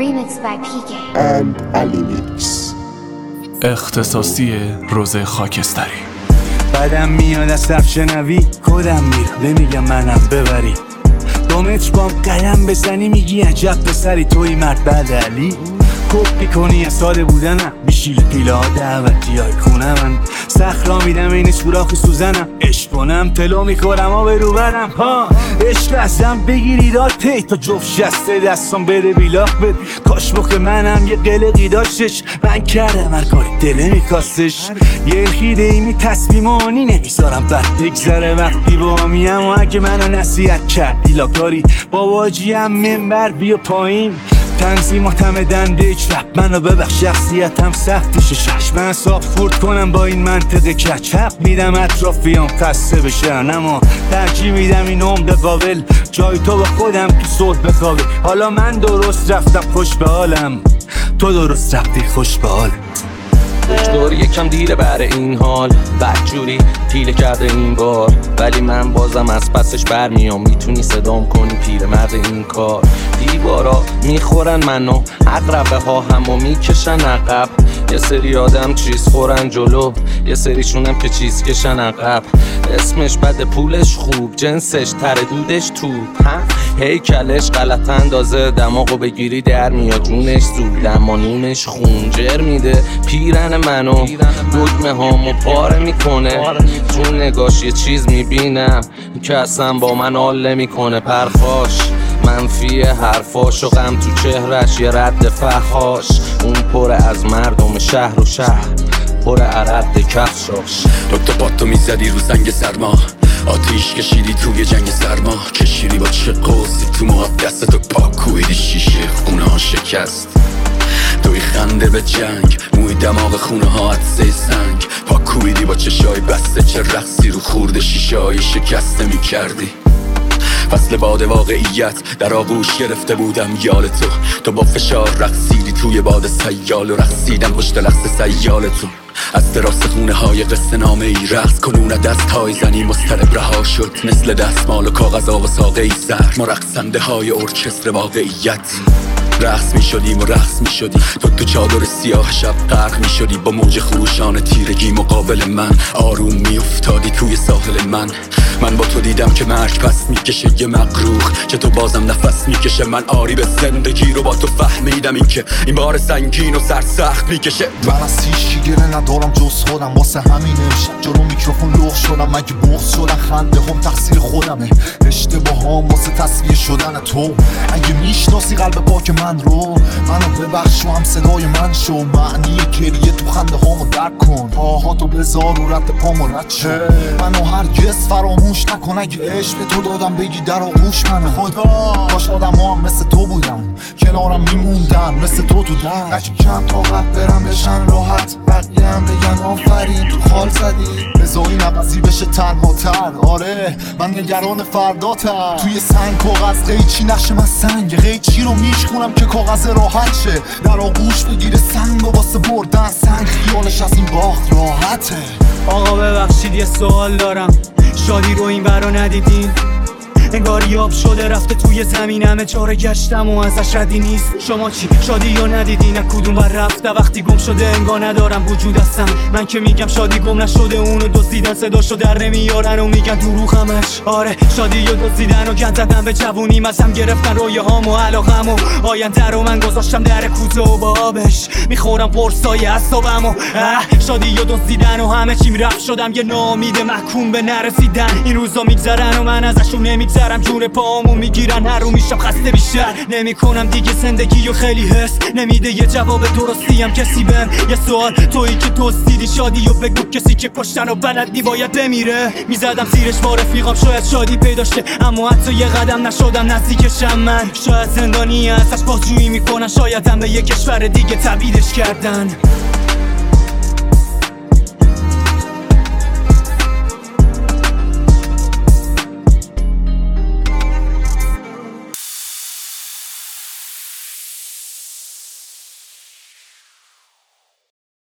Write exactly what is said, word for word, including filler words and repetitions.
Remixed by پی کی and Alimix. اختصاصی روزه خاکستری. بعدم میاد از صف شنوی کدم میره نمیگم منم ببری دو متر بام قدم بزنی میگی عجب پسری توی مرد بدلی کپی کنی از ساده بودنم بیشیل پیله ها دعوتی های خونه من سخرا میدم این سوراخ سوزنم عشق کنم تلو میخورم ها به رو برم ها عشق ازم بگیری دار تی تا جفت شسته دستم بده بیلاخ بد کاش بخه منم یه قلقی داشتش من کردم هر کاری دله میکاستش یه خیده ایمی تصمیمانی نمیذارم بد بگذره وقتی با میم و اگه منو نصیحت کردی لاکاری باباجیم منبر بیا پایین تنظیماتم دنده رپ منو ببخش شخصیتم سختشه شش من صاف خورد کنم با این منطقه کچپ میدم اطرافیام خسته بشن اما ترجیح میدم این عمق قابل جای تو با خودم تو صلح بخوابه حالا من درست رفتم خوش به حالم تو درست رفتی خوش به حالم دور یکم دیره برای این حال بدجوری پیله کرده این بار ولی من بازم از پسش برمیام میتونی صدام کنی پیرمرد این کار دیوارا میخورن منو اقربه ها همو میکشن عقب یه سری آدم چیز خورن جلو یه سریشونم که چیز کشن عقب اسمش بده پولش خوب جنسش تر دودش توپ هیکلش غلط اندازه دماغو بگیری در میاد جونش زود دمانونش خونجر میده پیرن منو دگمه هامو پاره میکنه چون نگاش یه چیز میبینم که اصلا با من حال نمیکنه پرخاش منفی حرفاش و غم تو چهرش یه رد فحاش اون پر از مردم شهر و شهر پر عرد کفشاش دکتر پاتو میزدی رو زنگ سرما آتیش کشیدی توی جنگ سرما کشیدی با چه قوسی تو موهات دستتو پاک کویدی شیشه خونه ها شکست توی خنده به جنگ موی دماغ خونه ها عدسه سنگ پاک کویدی با چشای بسته چه رقصی رو خورده شیشه های شکسته می کردی فصل باد واقعیت در آغوش گرفته بودم یال تو تو با فشار رقصیدی توی باد سیال و رقصیدم پشت لحظه سیال تو از دراز خونه های قصه نامه ای رقص کنون دست های زنی مضطرب رها شد مثل دستمال و کاغذ و ساقه ای سر ما رقصنده های ارکستر واقعیت رقص می شدیم و رقص می شدی تو تو چادر سیاه شب غرق می شدی با موج خروشان تیرگی مقابل من آروم می افتادی توی ساحل من من با تو دیدم که مرگ پس می کشه یه مغروق چه تو بازم نفس می کشه من آری به زندگی رو با تو فهمیدم این که این بار سنگین و سرسخت می کشه من از هیچی گره ندارم جز خودم واسه همین امشب جلو میکروفون لغ شدم مگه بغض شدن خنده هم تقصیر خودمه اشتباه هم واسه تصویه شدن تو اگه میشناسی قلب پاک من رو منو ببخش و هم صدای من شو معنی گریه تو خنده هامو درک کن پاهاتو بذار و رد پامو رد شو منو هرگز فراموش نکن اگه عشق به تو دادم بگی در آغوش منه خدا کاش آدم ها هم مثل تو بودن کنارم میموندن مثل تو تو در نجم کم طاقت برم بشن راحت بقیه هم بگن آفرین تو خال زدی بذار این عوضی بشه تنها تر آره من نگران فرداتم توی سنگ کاغذ قیچی نقش من سنگ قیچی رو میشکنم که کاغذ راحت شه در آغوش بگیره سنگ و واسه بردن سنگ خیالش از این باخت راحته آقا ببخشید یه سوال دارم شادی رو این برا ندیدین انگار یاب شده رفته توی زمین همه چاره گشتم و ازش ردی نیست شما چی شادی یا ندیدین از کدوم بر رفته وقتی گم شده انگار ندارم وجود هستم من که میگم شادی گم نشده اونو دزدیدن صداشو در نمیارن و میگن دروغ همش آره شادی یا دزدیدن و گند زدن به جوونیم ازم گرفتن رویه هام و علاقم و آینده رو من گذاشتم در کوزه و با آبش میخورم قرصای اعصابم و شادی یا دزدیدن و همه چیم رفت شدم یه ناامید محکوم به نرسیدن این روزا میگذرن و من ازشون نمیگذرم دارم جون پامو میگیرن هر رو میشم خسته بیشتر نمیکنم دیگه زندگی و خیلی حس نمیده یه جواب درستی هم کسی بهم یه سوال تویی که توصیدی شادی و بگو کسی که کشتن و بلدی باید بمیره میزدم زیرش با رفیقام شاید شادی پیداشته اما حتی یه قدم نشدم نزدیکشم من شاید زندانی ازش بازجویی میکنن شاید هم به یه کشور دیگه تبعیدش کردن